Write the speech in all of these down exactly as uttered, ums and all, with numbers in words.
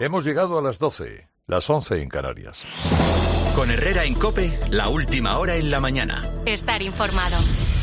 Hemos llegado a las doce, las once en Canarias. Con Herrera en COPE, la última hora en la mañana. Estar informado.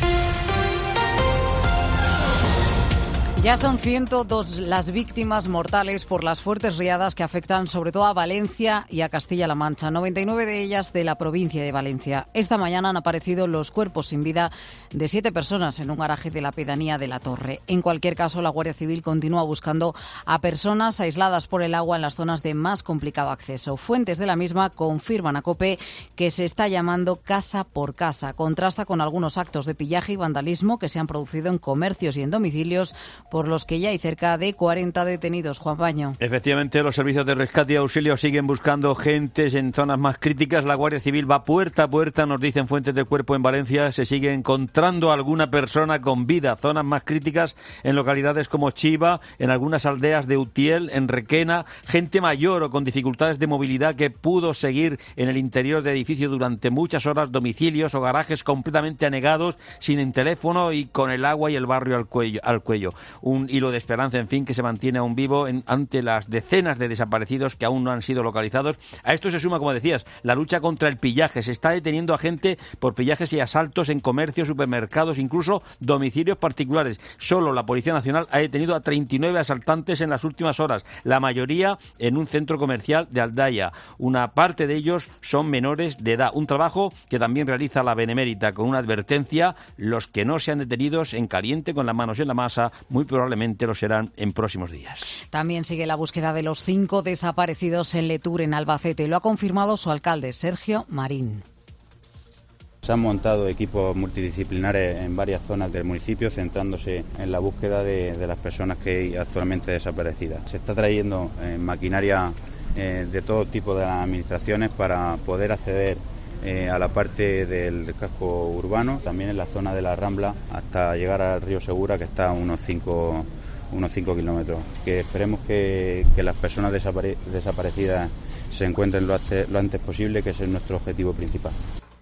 Ya son ciento dos las víctimas mortales por las fuertes riadas que afectan sobre todo a Valencia y a Castilla-La Mancha, noventa y nueve de ellas de la provincia de Valencia. Esta mañana han aparecido los cuerpos sin vida de siete personas en un garaje de la pedanía de La Torre. En cualquier caso, la Guardia Civil continúa buscando a personas aisladas por el agua en las zonas de más complicado acceso. Fuentes de la misma confirman a COPE que se está llamando casa por casa. Contrasta con algunos actos de pillaje y vandalismo que se han producido en comercios y en domicilios, por los que ya hay cerca de cuarenta detenidos. Juan Paño. Efectivamente, los servicios de rescate y auxilio siguen buscando gentes en zonas más críticas. La Guardia Civil va puerta a puerta, nos dicen fuentes del cuerpo en Valencia. Se sigue encontrando alguna persona con vida. Zonas más críticas en localidades como Chiva, en algunas aldeas de Utiel, en Requena. Gente mayor o con dificultades de movilidad que pudo seguir en el interior del edificio durante muchas horas. Domicilios o garajes completamente anegados, sin teléfono y con el agua y el barrio al cuello. Al cuello. Un hilo de esperanza, en fin, que se mantiene aún vivo en, ante las decenas de desaparecidos que aún no han sido localizados. A esto se suma, como decías, la lucha contra el pillaje. Se está deteniendo a gente por pillajes y asaltos en comercios, supermercados, incluso domicilios particulares. Solo la Policía Nacional ha detenido a treinta y nueve asaltantes en las últimas horas, la mayoría en un centro comercial de Aldaya. Una parte de ellos son menores de edad. Un trabajo que también realiza la Benemérita con una advertencia: los que no sean detenidos en caliente con las manos en la masa, muy probablemente lo serán en próximos días. También sigue la búsqueda de los cinco desaparecidos en Letur, en Albacete. Lo ha confirmado su alcalde, Sergio Marín. Se han montado equipos multidisciplinares en varias zonas del municipio, centrándose en la búsqueda de, de las personas que hay actualmente desaparecidas. Se está trayendo eh, maquinaria eh, de todo tipo de las administraciones para poder acceder Eh, a la parte del casco urbano, también en la zona de la Rambla, hasta llegar al río Segura, que está a unos cinco unos cinco kilómetros. Que esperemos que, que las personas desapare- desaparecidas se encuentren lo antes, lo antes posible, que ese es nuestro objetivo principal.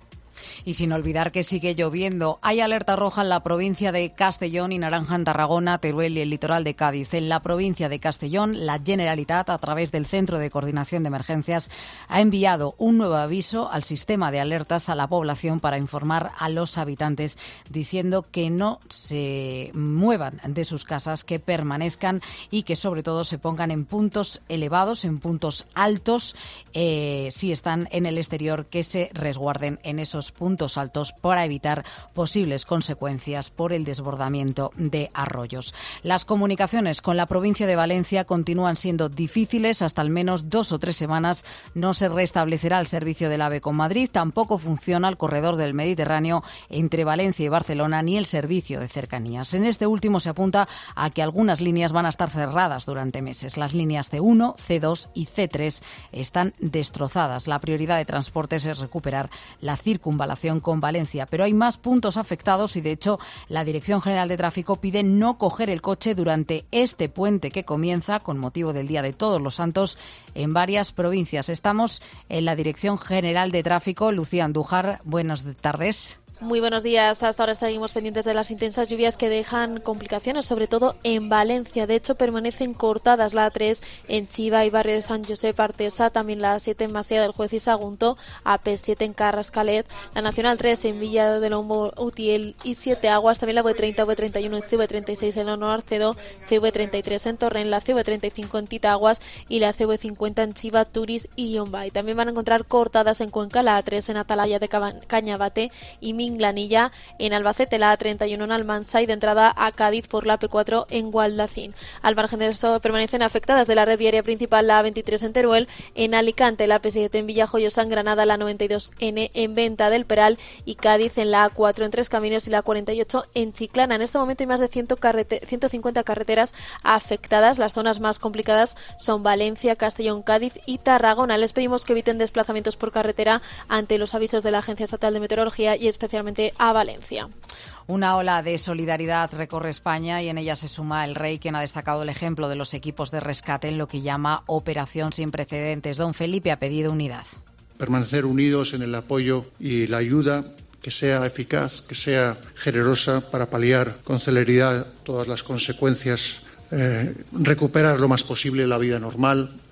Y sin olvidar que sigue lloviendo. Hay alerta roja en la provincia de Castellón y naranja en Tarragona, Teruel y el litoral de Cádiz. En la provincia de Castellón, la Generalitat, a través del Centro de Coordinación de Emergencias, ha enviado un nuevo aviso al sistema de alertas a la población para informar a los habitantes, diciendo que no se muevan de sus casas, que permanezcan y que sobre todo se pongan en puntos elevados, en puntos altos, eh, si están en el exterior, que se resguarden en esos puntos altos para evitar posibles consecuencias por el desbordamiento de arroyos. Las comunicaciones con la provincia de Valencia continúan siendo difíciles. Hasta al menos dos o tres semanas no se restablecerá el servicio del AVE con Madrid. Tampoco funciona el corredor del Mediterráneo entre Valencia y Barcelona, ni el servicio de cercanías. En este último se apunta a que algunas líneas van a estar cerradas durante meses. Las líneas C uno, C dos y C tres están destrozadas. La prioridad de transportes es recuperar la circunvalación con Valencia, pero hay más puntos afectados y, de hecho, la Dirección General de Tráfico pide no coger el coche durante este puente que comienza con motivo del Día de Todos los Santos en varias provincias. Estamos en la Dirección General de Tráfico. Lucía Andújar, buenas tardes. Muy buenos días. Hasta ahora seguimos pendientes de las intensas lluvias que dejan complicaciones, sobre todo en Valencia. De hecho, permanecen cortadas la A tres en Chiva y barrio de San Josep Artesa, también la A siete en Masía del Juez y Sagunto, A P siete en Carrascalet, la Nacional tres en Villa de Lombo, Utiel y Siete Aguas, también la V treinta, V treinta y uno y C V treinta y seis en Ono Arcedo, C V treinta y tres en Torrent, la C V treinta y cinco en Titaguas y la C V cincuenta en Chiva, Turis y Yombay. También van a encontrar cortadas en Cuenca la A tres en Atalaya de Cañabate y Minglanilla, en Albacete la A treinta y uno en Almansa y de entrada a Cádiz por la A P cuatro en Gualdacín. Al margen de esto permanecen afectadas de la red viaria principal la A veintitrés en Teruel, en Alicante la A P siete en Villajoyosa, en Granada la noventa y dos N en Venta del Peral y Cádiz en la A cuatro en Tres Caminos y la cuarenta y ocho en Chiclana. En este momento hay más de cien carrete- ciento cincuenta carreteras afectadas. Las zonas más complicadas son Valencia, Castellón, Cádiz y Tarragona. Les pedimos que eviten desplazamientos por carretera ante los avisos de la Agencia Estatal de Meteorología y especialmente a Valencia. Una ola de solidaridad recorre España y en ella se suma el Rey, quien ha destacado el ejemplo de los equipos de rescate en lo que llama operación sin precedentes. Don Felipe ha pedido unidad. Permanecer unidos en el apoyo y la ayuda, que sea eficaz, que sea generosa para paliar con celeridad todas las consecuencias, eh, recuperar lo más posible la vida normal,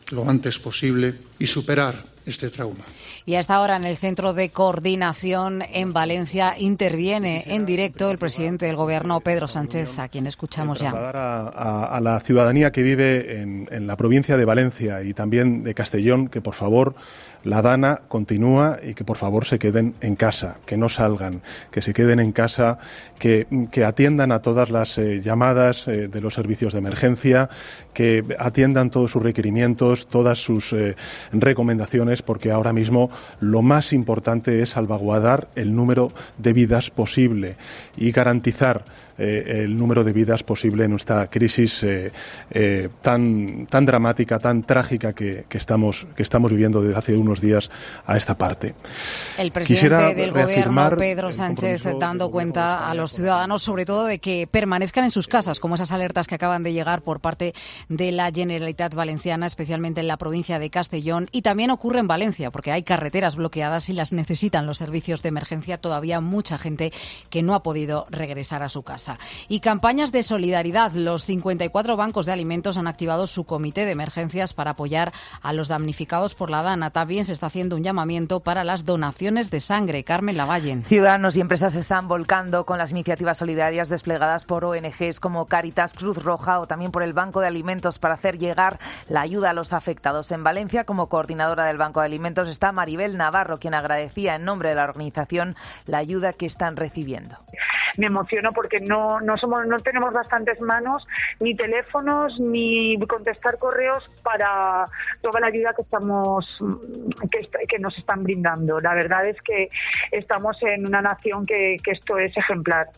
lo antes posible y superar este trauma. Y a esta hora en el Centro de Coordinación en Valencia interviene en directo el presidente del Gobierno, Pedro Sánchez, a quien escuchamos ya. Trasladar a, a, a la ciudadanía que vive en, en la provincia de Valencia y también de Castellón que por favor la Dana continúa y que por favor se queden en casa, que no salgan, que se queden en casa, que, que atiendan a todas las eh, llamadas eh, de los servicios de emergencia, que atiendan todos sus requerimientos, todas sus eh, recomendaciones, porque ahora mismo lo más importante es salvaguardar el número de vidas posible y garantizar eh, el número de vidas posible en esta crisis eh, eh, tan, tan dramática, tan trágica que, que, estamos, que estamos viviendo desde hace unos días a esta parte. El presidente Quisiera del Gobierno, Pedro Sánchez, dando cuenta a los ciudadanos, sobre todo, de que permanezcan en sus casas, como esas alertas que acaban de llegar por parte de la Generalitat Valenciana, especialmente en la provincia de Castellón, y también ocurre en Valencia, porque hay carreteras bloqueadas y las necesitan los servicios de emergencia. Todavía mucha gente que no ha podido regresar a su casa. Y campañas de solidaridad. Los cincuenta y cuatro bancos de alimentos han activado su comité de emergencias para apoyar a los damnificados por la Dana. También se está haciendo un llamamiento para las donaciones de sangre. Carmen Lavalle. Ciudadanos y empresas se están volcando con las iniciativas solidarias desplegadas por O N Ges como Cáritas, Cruz Roja o también por el Banco de Alimentos para hacer llegar la ayuda a los afectados. En Valencia, como coordinadora del Banco de Alimentos, está Maribel Navarro, quien agradecía en nombre de la organización la ayuda que están recibiendo. Me emociono porque no no somos no tenemos bastantes manos, ni teléfonos, ni contestar correos para toda la ayuda que estamos que, que nos están brindando. La verdad es que estamos en una nación que, que esto es ejemplar.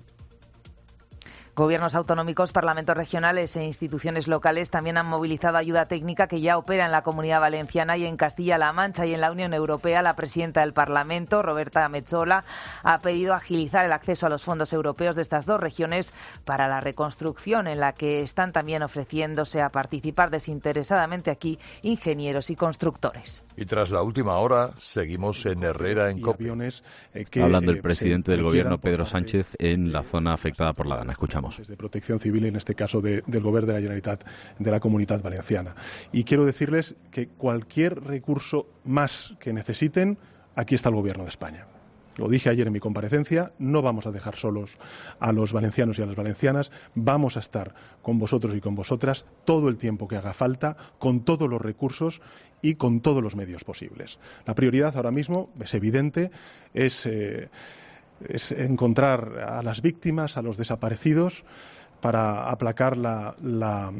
Gobiernos autonómicos, parlamentos regionales e instituciones locales también han movilizado ayuda técnica que ya opera en la Comunidad Valenciana y en Castilla-La Mancha. Y en la Unión Europea, la presidenta del Parlamento, Roberta Metsola, ha pedido agilizar el acceso a los fondos europeos de estas dos regiones para la reconstrucción, en la que están también ofreciéndose a participar desinteresadamente aquí ingenieros y constructores. Y tras la última hora, seguimos en Herrera en COPE. Hablando el presidente del Gobierno, Pedro Sánchez, en la zona afectada por la Dana. Escuchamos. De protección civil, en este caso de, del Gobierno de la Generalitat de la Comunitat Valenciana. Y quiero decirles que cualquier recurso más que necesiten, aquí está el Gobierno de España. Lo dije ayer en mi comparecencia, no vamos a dejar solos a los valencianos y a las valencianas, vamos a estar con vosotros y con vosotras todo el tiempo que haga falta, con todos los recursos y con todos los medios posibles. La prioridad ahora mismo, es evidente, es... Eh, es encontrar a las víctimas, a los desaparecidos, para aplacar la, la,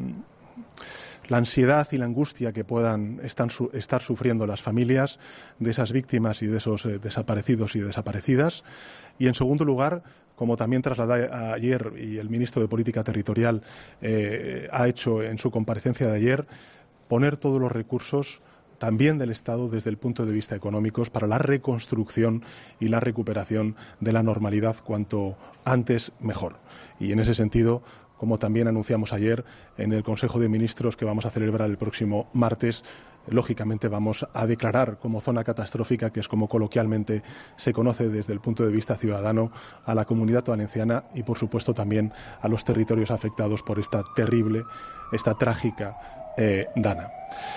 la ansiedad y la angustia que puedan están, su, estar sufriendo las familias de esas víctimas y de esos eh, desaparecidos y desaparecidas. Y, en segundo lugar, como también trasladé ayer y el ministro de Política Territorial eh, ha hecho en su comparecencia de ayer, poner todos los recursos también del Estado desde el punto de vista económico para la reconstrucción y la recuperación de la normalidad cuanto antes mejor. Y en ese sentido, como también anunciamos ayer en el Consejo de Ministros que vamos a celebrar el próximo martes, lógicamente vamos a declarar como zona catastrófica, que es como coloquialmente se conoce desde el punto de vista ciudadano, a la Comunidad Valenciana y, por supuesto, también a los territorios afectados por esta terrible, esta trágica eh, Dana.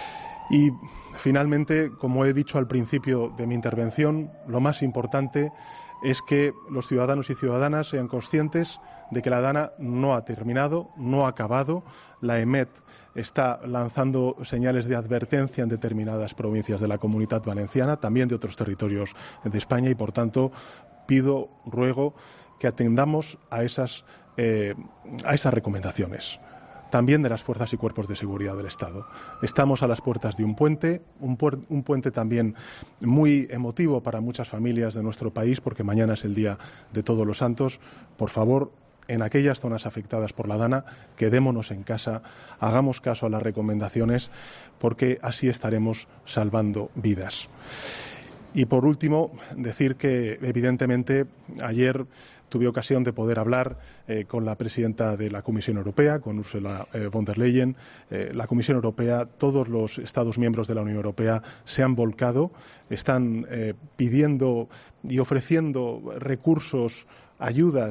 Y finalmente, como he dicho al principio de mi intervención, lo más importante es que los ciudadanos y ciudadanas sean conscientes de que la Dana no ha terminado, no ha acabado. La EMET está lanzando señales de advertencia en determinadas provincias de la Comunitat Valenciana, también de otros territorios de España, y por tanto pido, ruego que atendamos a esas, eh, a esas recomendaciones. También de las fuerzas y cuerpos de seguridad del Estado. Estamos a las puertas de un puente, un, pu- un puente también muy emotivo para muchas familias de nuestro país, porque mañana es el Día de Todos los Santos. Por favor, en aquellas zonas afectadas por la Dana, quedémonos en casa, hagamos caso a las recomendaciones, porque así estaremos salvando vidas. Y por último, decir que evidentemente ayer tuve ocasión de poder hablar eh, con la presidenta de la Comisión Europea, con Ursula eh, von der Leyen. Eh, la Comisión Europea, todos los Estados miembros de la Unión Europea se han volcado, están eh, pidiendo y ofreciendo recursos, ayudas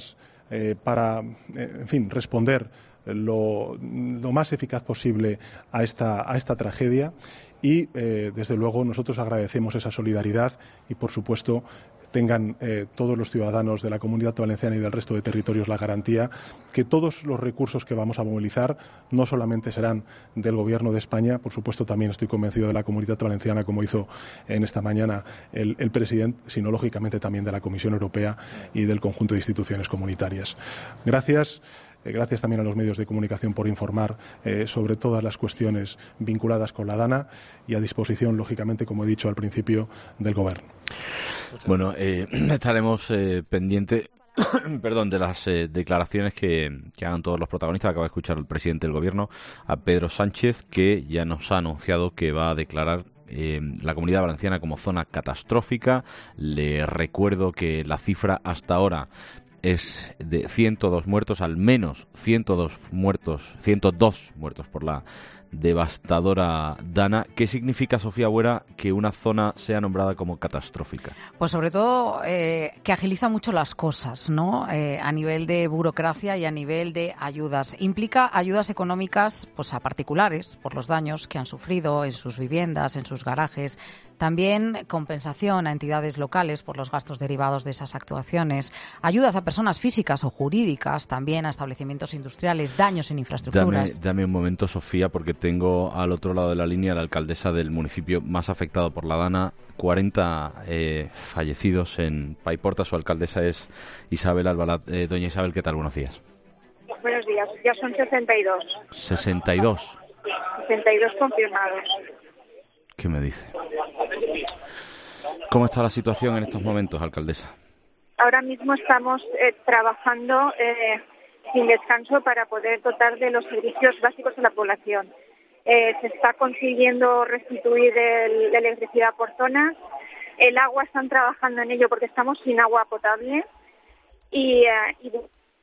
eh, para, eh, en fin, responder lo, lo más eficaz posible a esta, a esta tragedia y, eh, desde luego, nosotros agradecemos esa solidaridad y, por supuesto, tengan eh, todos los ciudadanos de la Comunidad Valenciana y del resto de territorios la garantía que todos los recursos que vamos a movilizar no solamente serán del Gobierno de España, por supuesto también estoy convencido de la Comunidad Valenciana, como hizo en esta mañana el, el presidente, sino lógicamente también de la Comisión Europea y del conjunto de instituciones comunitarias. Gracias. Gracias también a los medios de comunicación por informar eh, sobre todas las cuestiones vinculadas con la DANA y a disposición, lógicamente, como he dicho al principio, del Gobierno. Bueno, eh, estaremos eh, pendientes perdón, de las eh, declaraciones que, que hagan todos los protagonistas. Acaba de escuchar el presidente del Gobierno, a Pedro Sánchez, que ya nos ha anunciado que va a declarar Eh, la Comunidad Valenciana como zona catastrófica. Le recuerdo que la cifra hasta ahora es de ciento dos muertos, al menos ciento dos muertos, ciento dos muertos por la devastadora Dana. ¿Qué significa, Sofía Buera, que una zona sea nombrada como catastrófica? Pues sobre todo eh, que agiliza mucho las cosas, ¿no? Eh, a nivel de burocracia y a nivel de ayudas. Implica ayudas económicas, pues, a particulares por los daños que han sufrido en sus viviendas, en sus garajes. También compensación a entidades locales por los gastos derivados de esas actuaciones. Ayudas a personas físicas o jurídicas, también a establecimientos industriales, daños en infraestructuras. Dame, dame un momento, Sofía, porque tengo al otro lado de la línea a la alcaldesa del municipio más afectado por la Dana. cuarenta eh, fallecidos en Paiporta. Su alcaldesa es Isabel Albalat. Eh, doña Isabel, ¿qué tal? Buenos días. Buenos días. Ya son sesenta y dos. ¿sesenta y dos? sesenta y dos confirmados. ¿Qué me dice? ¿Cómo está la situación en estos momentos, alcaldesa? Ahora mismo estamos eh, trabajando eh, sin descanso para poder dotar de los servicios básicos a la población. Eh, se está consiguiendo restituir el, la electricidad por zonas. El agua, están trabajando en ello porque estamos sin agua potable. Y, eh, y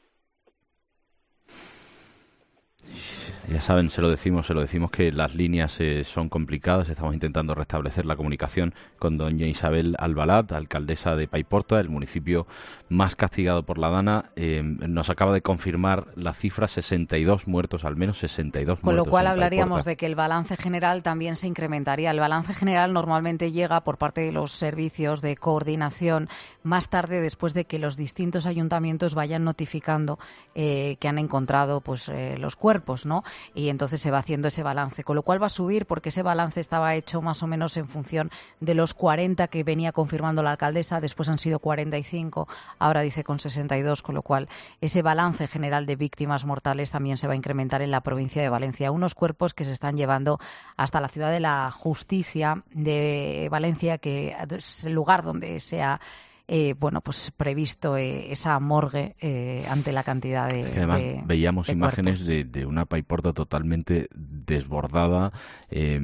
Ya saben, se lo decimos, se lo decimos que las líneas eh, son complicadas. Estamos intentando restablecer la comunicación con doña Isabel Albalat, alcaldesa de Paiporta, el municipio más castigado por la Dana. Eh, nos acaba de confirmar la cifra, sesenta y dos muertos, al menos sesenta y dos Con muertos. lo cual en hablaríamos Paiporta. de que el balance general también se incrementaría. El balance general normalmente llega por parte de los servicios de coordinación más tarde, después de que los distintos ayuntamientos vayan notificando eh, que han encontrado, pues, eh, los cuerpos, ¿no? Y entonces se va haciendo ese balance, con lo cual va a subir, porque ese balance estaba hecho más o menos en función de los cuarenta que venía confirmando la alcaldesa, después han sido cuarenta y cinco, ahora dice con sesenta y dos, con lo cual ese balance general de víctimas mortales también se va a incrementar en la provincia de Valencia. Unos cuerpos que se están llevando hasta la ciudad de la Justicia de Valencia, que es el lugar donde se ha Eh, bueno, pues previsto eh, esa morgue eh, ante la cantidad de, Además, de veíamos de imágenes cuerpos. de, de una Paiporta totalmente desbordada, eh,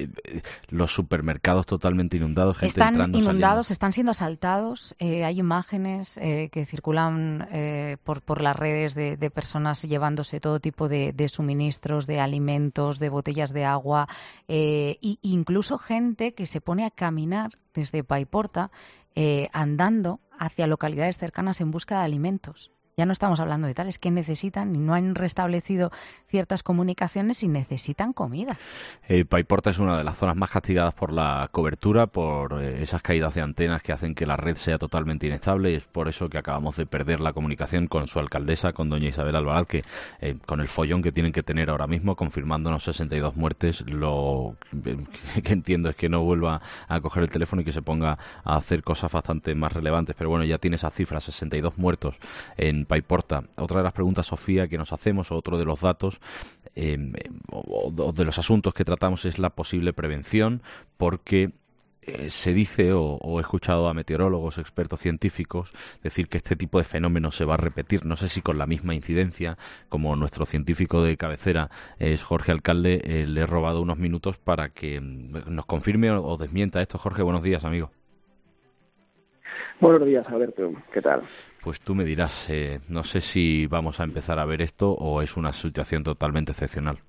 los supermercados totalmente inundados, gente Están entrando, inundados, saliendo. están siendo asaltados. Eh, hay imágenes eh, que circulan eh, por, por las redes de, de personas llevándose todo tipo de, de suministros, de alimentos, de botellas de agua, eh, e incluso gente que se pone a caminar desde Paiporta eh, andando hacia localidades cercanas en busca de alimentos. Ya no estamos hablando de tal, es que necesitan y no han restablecido ciertas comunicaciones y necesitan comida. Eh, Paiporta es una de las zonas más castigadas por la cobertura, por eh, esas caídas de antenas que hacen que la red sea totalmente inestable, y es por eso que acabamos de perder la comunicación con su alcaldesa, con doña Isabel Albalat, que eh, con el follón que tienen que tener ahora mismo, confirmándonos sesenta y dos muertes, lo que, que entiendo es que no vuelva a coger el teléfono y que se ponga a hacer cosas bastante más relevantes. Pero bueno, ya tiene esa cifra, sesenta y dos muertos en Paiporta. Otra de las preguntas, Sofía, que nos hacemos, o otro de los datos eh, o, o de los asuntos que tratamos, es la posible prevención, porque eh, se dice, o, o he escuchado a meteorólogos, expertos científicos, decir que este tipo de fenómenos se va a repetir, no sé si con la misma incidencia. Como nuestro científico de cabecera es Jorge Alcalde, eh, le he robado unos minutos para que nos confirme o, o desmienta esto. Jorge, buenos días, amigo. Buenos días, Alberto. ¿Qué tal? Pues tú me dirás, eh, no sé si vamos a empezar a ver esto o es una situación totalmente excepcional.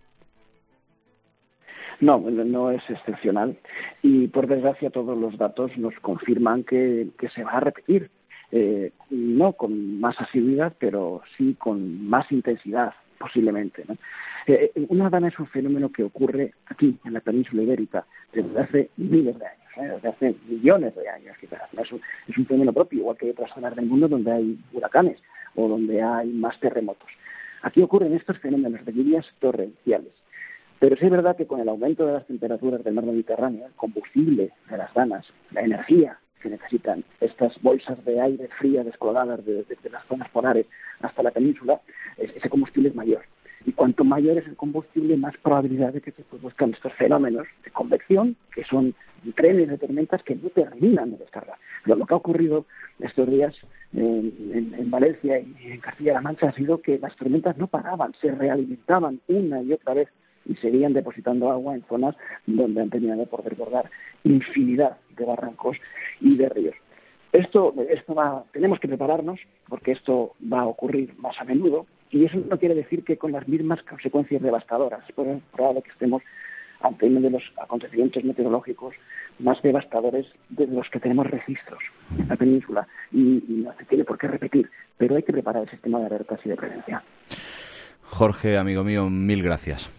No, no es excepcional y por desgracia todos los datos nos confirman que, que se va a repetir. eh, no con más asiduidad, pero sí con más intensidad, posiblemente, ¿no? Eh, una dana es un fenómeno que ocurre aquí, en la península ibérica, desde hace miles de años, ¿eh? desde hace millones de años, quizás. ¿No? Es, un, es un fenómeno propio, igual que hay otras zonas del mundo donde hay huracanes o donde hay más terremotos. Aquí ocurren estos fenómenos de lluvias torrenciales. Pero sí es verdad que con el aumento de las temperaturas del mar Mediterráneo, el combustible de las danas, la energía que necesitan estas bolsas de aire fría descolgadas desde de, de las zonas polares hasta la península, ese combustible es mayor. Y cuanto mayor es el combustible, más probabilidad de que se produzcan estos fenómenos de convección, que son trenes de tormentas que no terminan de descargar. Pero lo que ha ocurrido estos días en, en, en Valencia y en Castilla-La Mancha ha sido que las tormentas no paraban, se realimentaban una y otra vez y seguían depositando agua en zonas donde han terminado por desbordar infinidad de barrancos y de ríos. Esto, esto va, tenemos que prepararnos porque esto va a ocurrir más a menudo y eso no quiere decir que con las mismas consecuencias devastadoras. Es probable que estemos ante uno de los acontecimientos meteorológicos más devastadores de los que tenemos registros en la península y, y no se tiene por qué repetir, pero hay que preparar el sistema de alertas y de prevención. Jorge, amigo mío, mil gracias.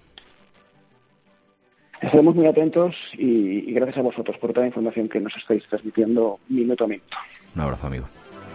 Estaremos muy atentos y, y gracias a vosotros por toda la información que nos estáis transmitiendo minuto a minuto. Un abrazo, amigo.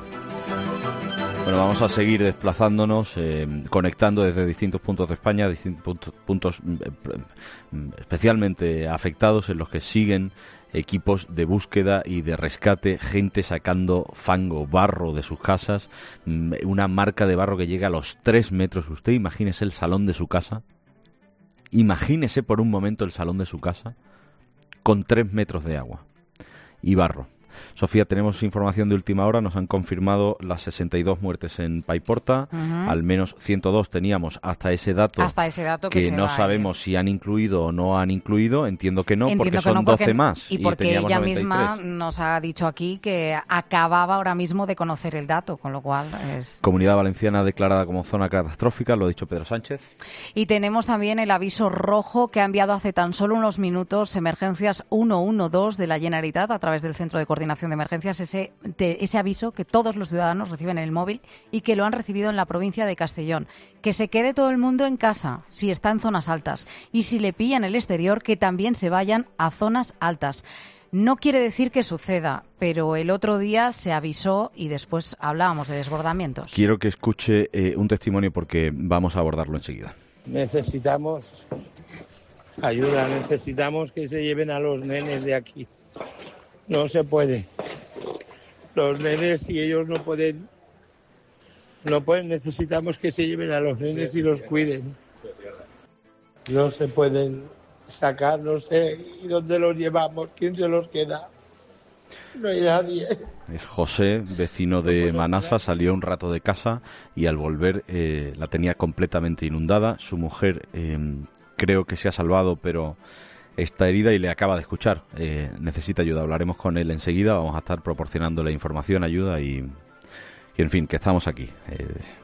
Bueno, vamos a seguir desplazándonos, eh, conectando desde distintos puntos de España, distintos puntos, puntos eh, especialmente afectados en los que siguen equipos de búsqueda y de rescate, gente sacando fango, barro de sus casas, una marca de barro que llega a los tres metros. Usted imagínese el salón de su casa. Imagínese por un momento el salón de su casa con tres metros de agua y barro. Sofía, tenemos información de última hora, nos han confirmado las sesenta y dos muertes en Paiporta, uh-huh. Al menos ciento dos teníamos hasta ese dato, hasta ese dato que, que no sabemos si han incluido o no han incluido, entiendo que no, entiendo porque que son no, porque, doce más. Y porque y ella noventa y tres. Misma nos ha dicho aquí que acababa ahora mismo de conocer el dato, con lo cual es... Comunidad Valenciana declarada como zona catastrófica, lo ha dicho Pedro Sánchez. Y tenemos también el aviso rojo que ha enviado hace tan solo unos minutos Emergencias ciento doce de la Generalitat a través del Centro de Coordinación de Emergencias, ese, de, ese aviso que todos los ciudadanos reciben en el móvil y que lo han recibido en la provincia de Castellón. Que se quede todo el mundo en casa si está en zonas altas y si le pillan el exterior, que también se vayan a zonas altas. No quiere decir que suceda, pero el otro día se avisó y después hablábamos de desbordamientos. Quiero que escuche eh, un testimonio porque vamos a abordarlo enseguida. Necesitamos ayuda, necesitamos que se lleven a los nenes de aquí. No se puede. Los nenes, si ellos no pueden, no pueden, necesitamos que se lleven a los nenes y los cuiden. No se pueden sacar, no sé, ¿y dónde los llevamos? ¿Quién se los queda? No hay nadie. Es José, vecino de Manasa, salió un rato de casa y al volver eh, la tenía completamente inundada. Su mujer eh, creo que se ha salvado, pero... está herida y le acaba de escuchar. Eh, necesita ayuda. Hablaremos con él enseguida. Vamos a estar proporcionándole información, ayuda y, y en fin, que estamos aquí. Eh,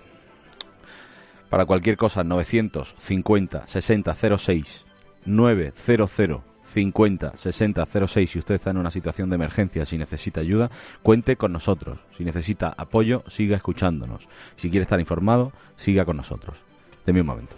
para cualquier cosa, novecientos cincuenta sesenta cero seis, novecientos cincuenta sesenta cero seis. Si usted está en una situación de emergencia, si necesita ayuda, cuente con nosotros. Si necesita apoyo, siga escuchándonos. Si quiere estar informado, siga con nosotros. Deme un momento.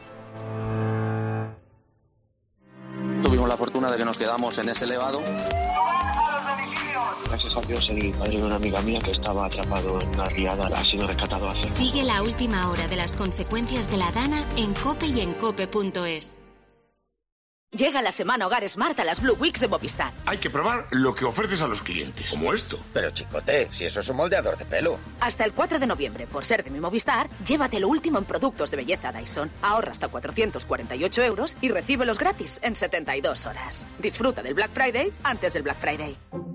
Tuvimos la fortuna de que nos quedamos en ese elevado. Gracias a Dios, el padre de una amiga mía que estaba atrapado en una riada ha sido rescatado hace... Sigue la última hora de las consecuencias de la Dana en COPE y en cope punto es. Llega la semana Hogar Smart a las Blue Weeks de Movistar. Hay que probar lo que ofreces a los clientes, como esto. Pero chicote, si eso es un moldeador de pelo. Hasta el cuatro de noviembre, por ser de mi Movistar, llévate lo último en productos de belleza Dyson. Ahorra hasta cuatrocientos cuarenta y ocho euros y recíbelos gratis en setenta y dos horas. Disfruta del Black Friday antes del Black Friday.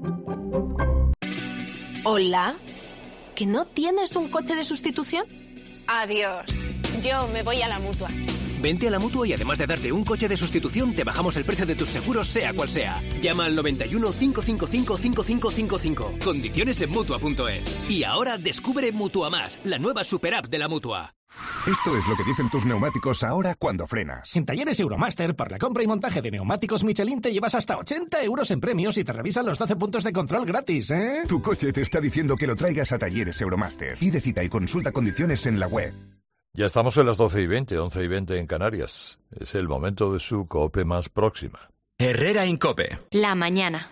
Hola, ¿que no tienes un coche de sustitución? Adiós, yo me voy a la Mutua. Vente a la Mutua y además de darte un coche de sustitución, te bajamos el precio de tus seguros, sea cual sea. Llama al noventa y uno, cinco cinco cinco, cinco cinco cinco cinco. Condiciones en Mutua punto es. Y ahora descubre Mutua Más, la nueva super app de la Mutua. Esto es lo que dicen tus neumáticos ahora cuando frenas. En Talleres Euromaster, por la compra y montaje de neumáticos Michelin te llevas hasta ochenta euros en premios y te revisan los doce puntos de control gratis, ¿eh? Tu coche te está diciendo que lo traigas a Talleres Euromaster. Pide cita y consulta condiciones en la web. Ya estamos en las doce y veinte, once y veinte en Canarias. Es el momento de su COPE más próxima. Herrera en COPE. La mañana.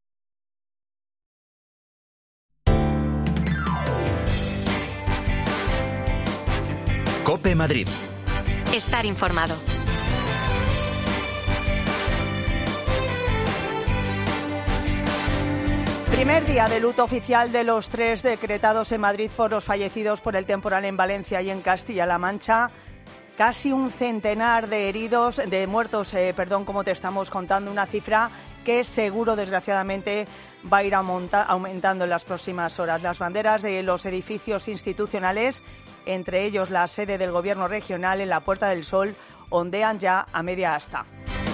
COPE Madrid. Estar informado. Primer día de luto oficial de los tres decretados en Madrid por los fallecidos por el temporal en Valencia y en Castilla-La Mancha. Casi un centenar de heridos, de muertos, eh, perdón, como te estamos contando, una cifra que seguro, desgraciadamente, va a ir aumenta, aumentando en las próximas horas. Las banderas de los edificios institucionales, entre ellos la sede del Gobierno regional en la Puerta del Sol, ondean ya a media asta.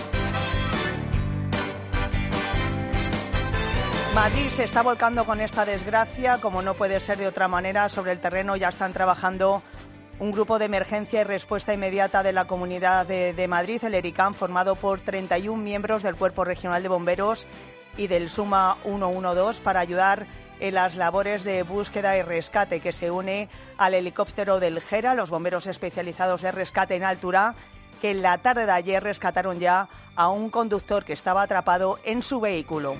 Madrid se está volcando con esta desgracia, como no puede ser de otra manera. Sobre el terreno ya están trabajando un grupo de emergencia y respuesta inmediata de la Comunidad de, de Madrid, el ERICAM, formado por treinta y un miembros del Cuerpo Regional de Bomberos y del SUMA ciento doce, para ayudar en las labores de búsqueda y rescate, que se une al helicóptero del Gera, los bomberos especializados de rescate en altura, que en la tarde de ayer rescataron ya a un conductor que estaba atrapado en su vehículo.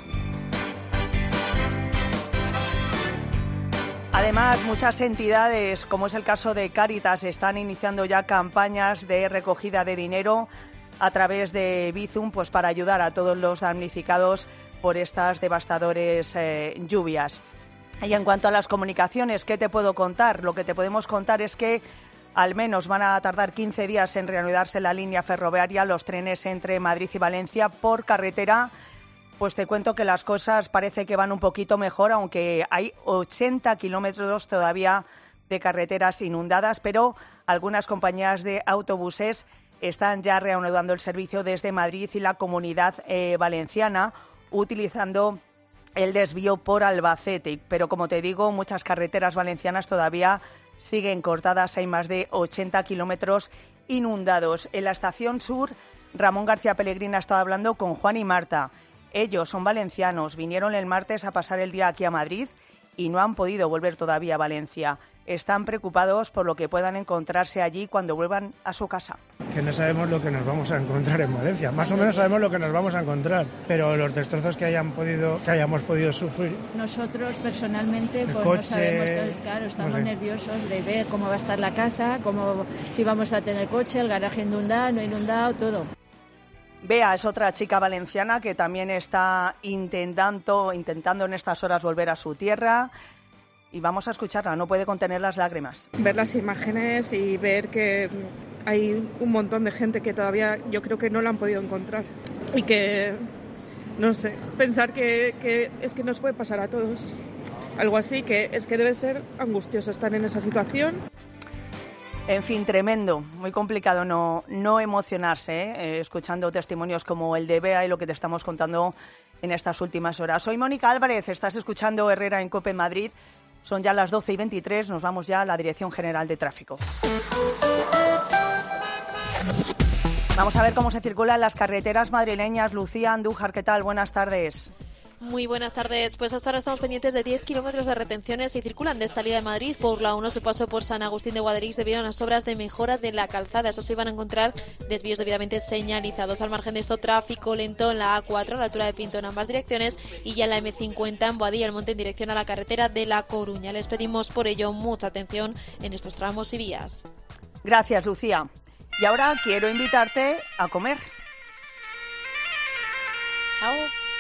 Además, muchas entidades, como es el caso de Cáritas, están iniciando ya campañas de recogida de dinero a través de Bizum, pues para ayudar a todos los damnificados por estas devastadoras eh, lluvias. Y en cuanto a las comunicaciones, ¿qué te puedo contar? Lo que te podemos contar es que al menos van a tardar quince días en reanudarse la línea ferroviaria, los trenes entre Madrid y Valencia. Por carretera, pues te cuento que las cosas parece que van un poquito mejor, aunque hay ochenta kilómetros todavía de carreteras inundadas, pero algunas compañías de autobuses están ya reanudando el servicio desde Madrid y la Comunidad eh, Valenciana, utilizando el desvío por Albacete. Pero como te digo, muchas carreteras valencianas todavía siguen cortadas. Hay más de ochenta kilómetros inundados. En la estación sur, Ramón García Pellegrín ha estado hablando con Juan y Marta. Ellos son valencianos, vinieron el martes a pasar el día aquí a Madrid y no han podido volver todavía a Valencia. Están preocupados por lo que puedan encontrarse allí cuando vuelvan a su casa. Que no sabemos lo que nos vamos a encontrar en Valencia. Más o menos sabemos lo que nos vamos a encontrar, pero los destrozos que hayan podido, que hayamos podido sufrir. Nosotros personalmente pues coche, no sabemos, entonces, claro, estamos no sé. nerviosos de ver cómo va a estar la casa, cómo, si vamos a tener coche, el garaje inundado, no inundado, todo. Bea es otra chica valenciana que también está intentando, intentando en estas horas volver a su tierra. Y vamos a escucharla, no puede contener las lágrimas. Ver las imágenes y ver que hay un montón de gente que todavía yo creo que no la han podido encontrar. Y que, no sé, pensar que, que es que nos puede pasar a todos. Algo así, que es que debe ser angustioso estar en esa situación. En fin, tremendo, muy complicado no, no emocionarse, ¿eh? Eh, escuchando testimonios como el de Bea y lo que te estamos contando en estas últimas horas. Soy Mónica Álvarez, estás escuchando Herrera en COPE Madrid. Son ya las doce y veintitrés, nos vamos ya a la Dirección General de Tráfico. Vamos a ver cómo se circulan las carreteras madrileñas. Lucía Andújar, ¿qué tal? Buenas tardes. Muy buenas tardes. Pues hasta ahora estamos pendientes de diez kilómetros de retenciones y circulan de salida de Madrid por la uno, su paso por San Agustín de Guadalix debido a las obras de mejora de la calzada. Eso se iban a encontrar desvíos debidamente señalizados. Al margen de esto, tráfico lento en la A cuatro a la altura de Pinto en ambas direcciones y ya en la eme cincuenta en Boadilla el Monte en dirección a la carretera de La Coruña. Les pedimos por ello mucha atención en estos tramos y vías. Gracias, Lucía. Y ahora quiero invitarte a comer. Chao.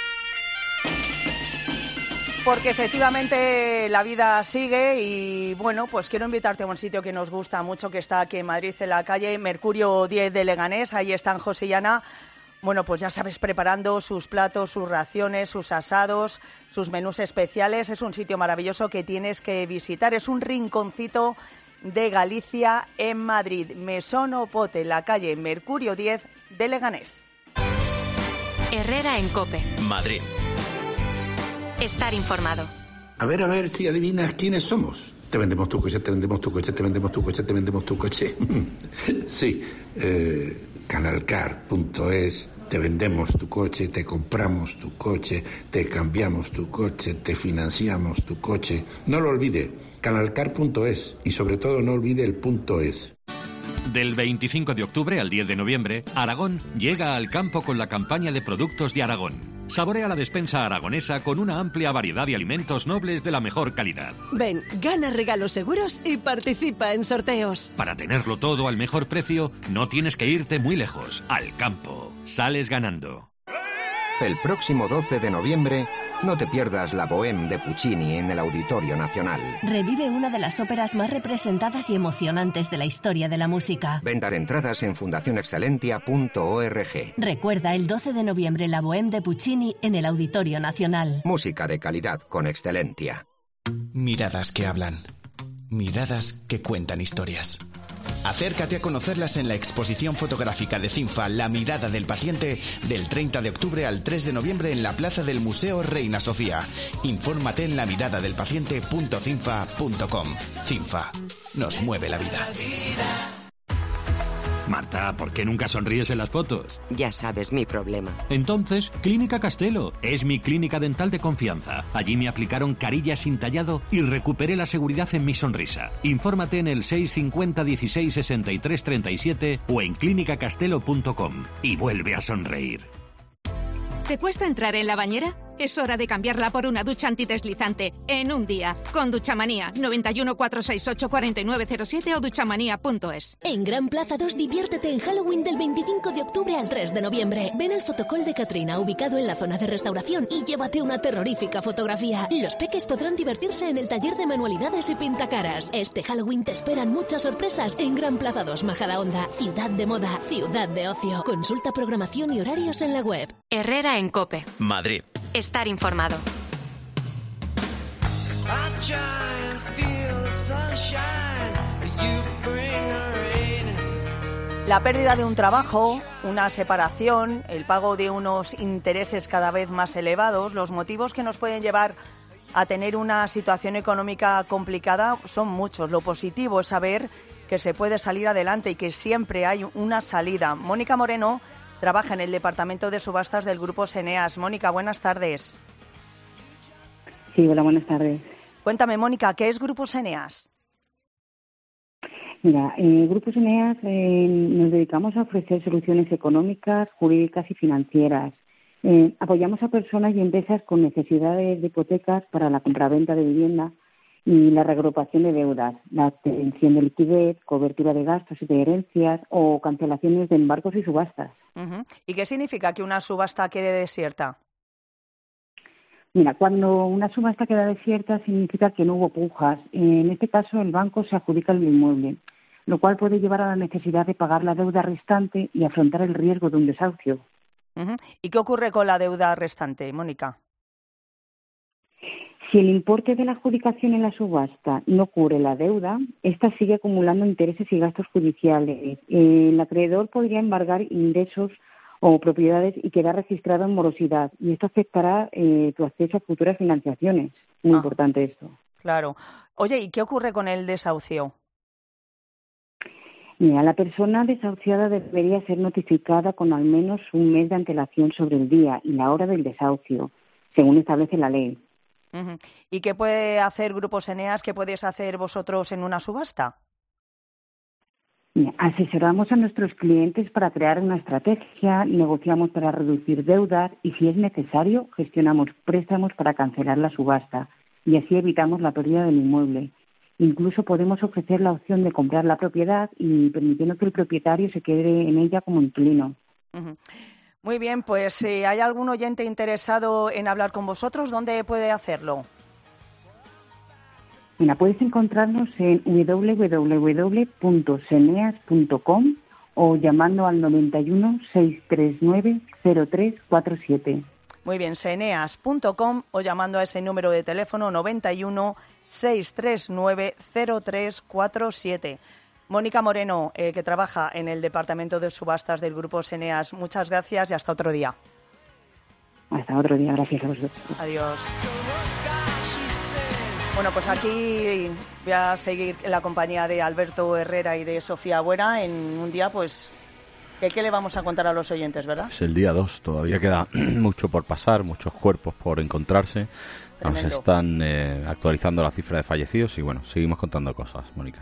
Porque efectivamente la vida sigue y bueno, pues quiero invitarte a un sitio que nos gusta mucho, que está aquí en Madrid, en la calle Mercurio diez de Leganés. Ahí están José y Ana, bueno, pues ya sabes, preparando sus platos, sus raciones, sus asados, sus menús especiales. Es un sitio maravilloso que tienes que visitar. Es un rinconcito de Galicia en Madrid. Mesón o Pote, la calle Mercurio diez de Leganés. Herrera en COPE. Madrid. Estar informado. A ver, a ver si adivinas quiénes somos. Te vendemos tu coche, te vendemos tu coche, te vendemos tu coche, te vendemos tu coche. Sí, eh, canalcar punto es, te vendemos tu coche, te compramos tu coche, te cambiamos tu coche, te financiamos tu coche. No lo olvide, canalcar punto es y sobre todo no olvide el punto es. Del veinticinco de octubre al diez de noviembre, Aragón llega al campo con la campaña de productos de Aragón. Saborea la despensa aragonesa con una amplia variedad de alimentos nobles de la mejor calidad. Ven, gana regalos seguros y participa en sorteos. Para tenerlo todo al mejor precio, no tienes que irte muy lejos. Al campo. Sales ganando. El próximo doce de noviembre, no te pierdas la Bohème de Puccini en el Auditorio Nacional. Revive una de las óperas más representadas y emocionantes de la historia de la música. Venta de entradas en fundación excelentia punto org. Recuerda el doce de noviembre la Bohème de Puccini en el Auditorio Nacional. Música de calidad con Excelentia. Miradas que hablan. Miradas que cuentan historias. Acércate a conocerlas en la exposición fotográfica de CINFA La mirada del paciente del treinta de octubre al tres de noviembre en la plaza del Museo Reina Sofía. Infórmate en la mirada del paciente punto cinfa punto com. CINFA. Nos mueve la vida. Marta, ¿por qué nunca sonríes en las fotos? Ya sabes mi problema. Entonces, Clínica Castelo es mi clínica dental de confianza. Allí me aplicaron carillas sin tallado y recuperé la seguridad en mi sonrisa. Infórmate en el seis cincuenta dieciséis sesenta y tres treinta y siete o en clínica castelo punto com y vuelve a sonreír. ¿Te cuesta entrar en la bañera? Es hora de cambiarla por una ducha antideslizante en un día. Con Duchamanía, noventa y uno, cuatrocientos sesenta y ocho, cuarenta y nueve cero siete o duchamanía punto es. En Gran Plaza dos diviértete en Halloween del veinticinco de octubre al tres de noviembre. Ven al fotocall de Katrina, ubicado en la zona de restauración, y llévate una terrorífica fotografía. Los peques podrán divertirse en el taller de manualidades y pintacaras. Este Halloween te esperan muchas sorpresas en Gran Plaza dos, Majadahonda. Ciudad de moda, ciudad de ocio. Consulta programación y horarios en la web. Herrera en COPE. Madrid. Estar informado. La pérdida de un trabajo, una separación, el pago de unos intereses cada vez más elevados, los motivos que nos pueden llevar a tener una situación económica complicada son muchos. Lo positivo es saber que se puede salir adelante y que siempre hay una salida. Mónica Moreno trabaja en el departamento de subastas del Grupo Seneas. Mónica, buenas tardes. Sí, hola, buenas tardes. Cuéntame, Mónica, ¿qué es Grupo Seneas? Mira, eh, Grupo Seneas eh, nos dedicamos a ofrecer soluciones económicas, jurídicas y financieras. Eh, apoyamos a personas y empresas con necesidades de hipotecas para la compraventa de vivienda y la reagrupación de deudas, la obtención de liquidez, cobertura de gastos y de herencias o cancelaciones de embargos y subastas. Uh-huh. ¿Y qué significa que una subasta quede desierta? Mira, cuando una subasta queda desierta significa que no hubo pujas. En este caso, el banco se adjudica el inmueble, lo cual puede llevar a la necesidad de pagar la deuda restante y afrontar el riesgo de un desahucio. Uh-huh. ¿Y qué ocurre con la deuda restante, Mónica? Si el importe de la adjudicación en la subasta no cubre la deuda, ésta sigue acumulando intereses y gastos judiciales. El acreedor podría embargar ingresos o propiedades y quedar registrado en morosidad. Y esto afectará eh, tu acceso a futuras financiaciones. Muy ah, importante esto. Claro. Oye, ¿y qué ocurre con el desahucio? Mira, la persona desahuciada debería ser notificada con al menos un mes de antelación sobre el día y la hora del desahucio, según establece la ley. Uh-huh. ¿Y qué puede hacer Grupo Seneas? ¿Qué podéis hacer vosotros en una subasta? Mira, asesoramos a nuestros clientes para crear una estrategia, negociamos para reducir deudas y, si es necesario, gestionamos préstamos para cancelar la subasta y así evitamos la pérdida del inmueble. Incluso podemos ofrecer la opción de comprar la propiedad y permitiendo que el propietario se quede en ella como inquilino. Uh-huh. Muy bien, pues si hay algún oyente interesado en hablar con vosotros, ¿dónde puede hacerlo? Mira, puedes encontrarnos en doble u doble u doble u punto seneas punto com o llamando al noventa y uno, seiscientos treinta y nueve, cero tres cuatro siete. Muy bien, seneas punto com o llamando a ese número de teléfono noventa y uno, seiscientos treinta y nueve, cero tres cuatro siete. Mónica Moreno, eh, que trabaja en el departamento de subastas del Grupo Seneas, muchas gracias y hasta otro día. Hasta otro día, gracias a vosotros. Adiós. Bueno, pues aquí voy a seguir en la compañía de Alberto Herrera y de Sofía Buera en un día, pues, ¿qué, qué le vamos a contar a los oyentes, verdad? Es el día dos, todavía queda mucho por pasar, muchos cuerpos por encontrarse. Tremendo. Nos están eh, actualizando la cifra de fallecidos y bueno, seguimos contando cosas, Mónica.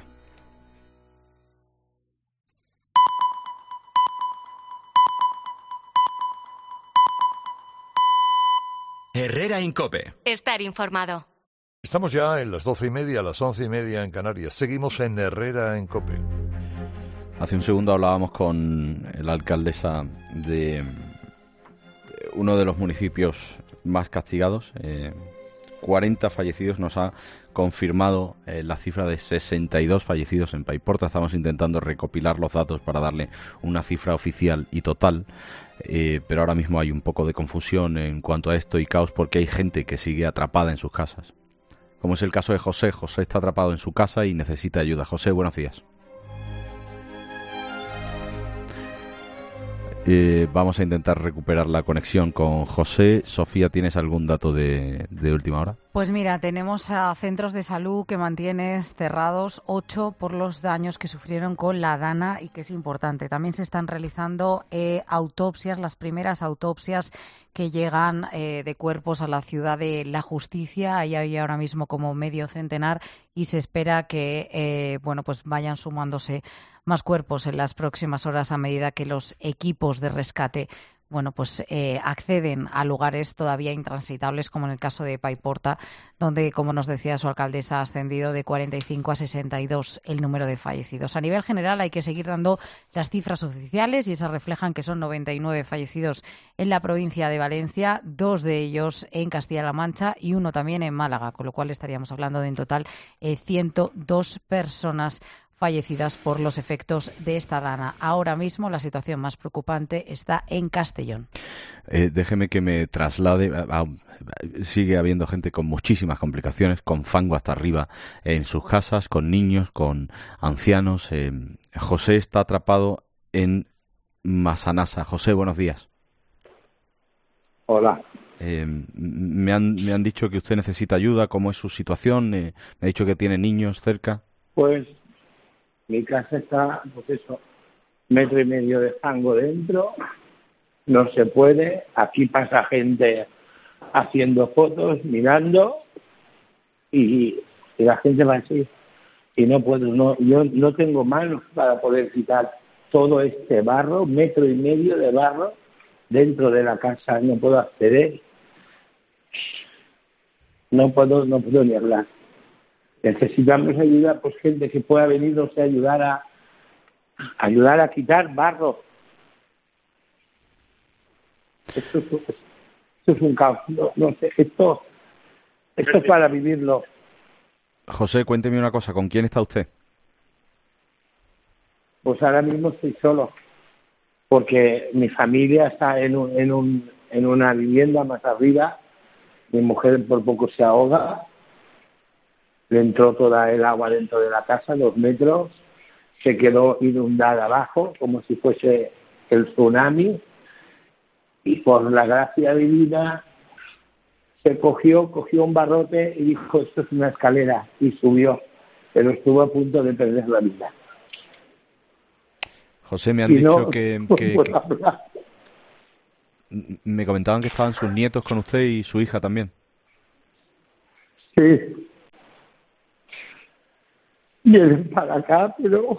Herrera en COPE. Estar informado. Estamos ya en las doce y media, las once y media en Canarias. Seguimos en Herrera en COPE. Hace un segundo hablábamos con la alcaldesa de uno de los municipios más castigados. Eh, cuarenta fallecidos, nos ha confirmado eh, la cifra de sesenta y dos fallecidos en Paiporta. Estamos intentando recopilar los datos para darle una cifra oficial y total. Eh, pero ahora mismo hay un poco de confusión en cuanto a esto y caos porque hay gente que sigue atrapada en sus casas. Como es el caso de José. José está atrapado en su casa y necesita ayuda. José, buenos días. Eh, vamos a intentar recuperar la conexión con José. Sofía, ¿tienes algún dato de, de última hora? Pues mira, tenemos a centros de salud que mantienen cerrados, ocho por los daños que sufrieron con la Dana y que es importante. También se están realizando eh, autopsias, las primeras autopsias que llegan eh, de cuerpos a la ciudad de La Justicia. Ahí hay ahora mismo como medio centenar y se espera que eh, bueno, pues vayan sumándose más cuerpos en las próximas horas a medida que los equipos de rescate bueno, pues eh, acceden a lugares todavía intransitables, como en el caso de Paiporta, donde, como nos decía su alcaldesa, ha ascendido de cuarenta y cinco a sesenta y dos el número de fallecidos. A nivel general hay que seguir dando las cifras oficiales y esas reflejan que son noventa y nueve fallecidos en la provincia de Valencia, dos de ellos en Castilla-La Mancha y uno también en Málaga, con lo cual estaríamos hablando de en total eh, ciento dos personas fallecidas por los efectos de esta dana. Ahora mismo la situación más preocupante está en Castellón. Eh, déjeme que me traslade. A, a, sigue habiendo gente con muchísimas complicaciones, con fango hasta arriba en sus casas, con niños, con ancianos. Eh, José está atrapado en Masanasa. José, buenos días. Hola. Eh, me, han, me han dicho que usted necesita ayuda. ¿Cómo es su situación? Eh, me ha dicho que tiene niños cerca. Pues mi casa está, pues eso, metro y medio de fango dentro, no se puede, aquí pasa gente haciendo fotos, mirando, y, y la gente va así, y no puedo, no, yo no tengo manos para poder quitar todo este barro, metro y medio de barro dentro de la casa, no puedo acceder, no puedo, no puedo ni hablar. Necesitamos ayuda, pues gente que pueda venirnos a ayudar a ayudar a quitar barro. Esto es, esto es un caos, no, no sé, esto, esto es para vivirlo. José, cuénteme una cosa, ¿con quién está usted? Pues ahora mismo estoy solo, porque mi familia está en un, en un, en una vivienda más arriba, mi mujer por poco se ahoga. Le entró toda el agua dentro de la casa, dos metros, se quedó inundada abajo, como si fuese el tsunami, y por la gracia divina se cogió, cogió un barrote y dijo, esto es una escalera, y subió, pero estuvo a punto de perder la vida. José, me han y dicho no, que... que, que... Me comentaban que estaban sus nietos con usted y su hija también. Sí. Vienen para acá, pero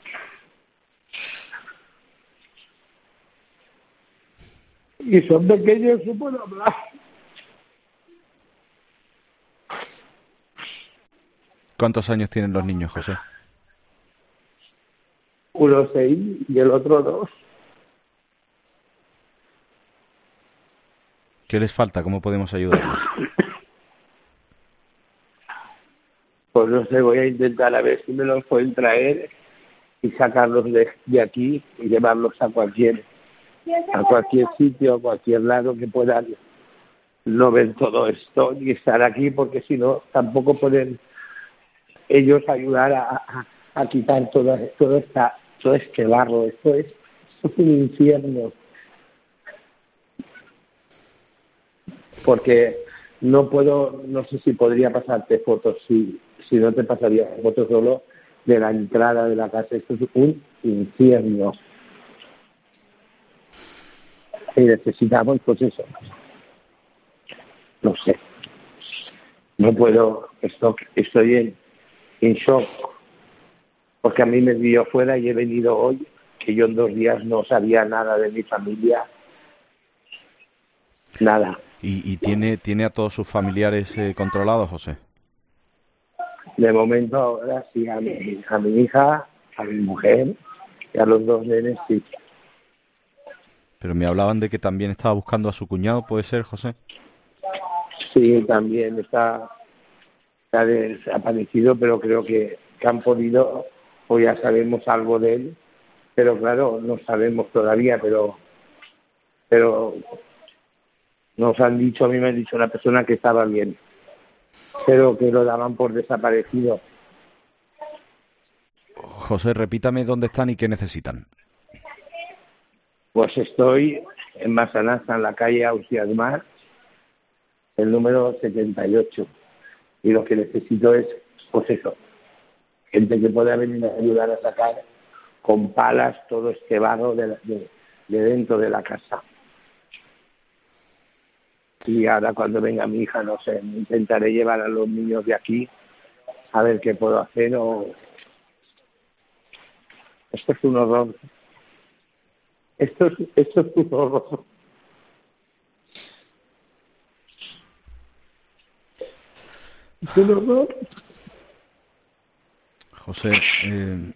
y son pequeños, no puedo hablar. ¿Cuántos años tienen los niños, José? Uno seis y el otro dos. ¿Qué les falta? ¿Cómo podemos ayudarlos? Pues no sé, voy a intentar a ver si me los pueden traer y sacarlos de, de aquí y llevarlos a cualquier a cualquier sitio, a cualquier lado que puedan no ver todo esto ni estar aquí, porque si no tampoco pueden ellos ayudar a, a, a quitar toda, toda esta, todo este barro. Esto es, esto es un infierno. Porque no puedo, no sé si podría pasarte fotos, si, si no te pasaría fotos solo de la entrada de la casa. Esto es un infierno. Y necesitamos, pues eso, no sé, no puedo, esto, estoy en, en shock, porque a mí me dio fuera y he venido hoy, que yo en dos días no sabía nada de mi familia, nada. ¿Y, y tiene, tiene a todos sus familiares eh, controlados, José? De momento ahora sí, a mi, a mi hija, a mi mujer y a los dos nenes sí. Pero me hablaban de que también estaba buscando a su cuñado, ¿puede ser, José? Sí, también está, está desaparecido, pero creo que, que han podido, o ya sabemos algo de él, pero claro, no sabemos todavía, pero pero nos han dicho, a mí me ha dicho una persona que estaba bien, pero que lo daban por desaparecido. José, repítame dónde están y qué necesitan. Pues estoy en Massanassa, en la calle Ausias Mar, el número setenta y ocho. Y lo que necesito es, pues eso, gente que pueda venir a ayudar a sacar con palas todo este barro de, de, de dentro de la casa. Y ahora cuando venga mi hija, no sé, intentaré llevar a los niños de aquí a ver qué puedo hacer. O esto es un horror. Esto es, esto es un horror. Es un horror. José, eh,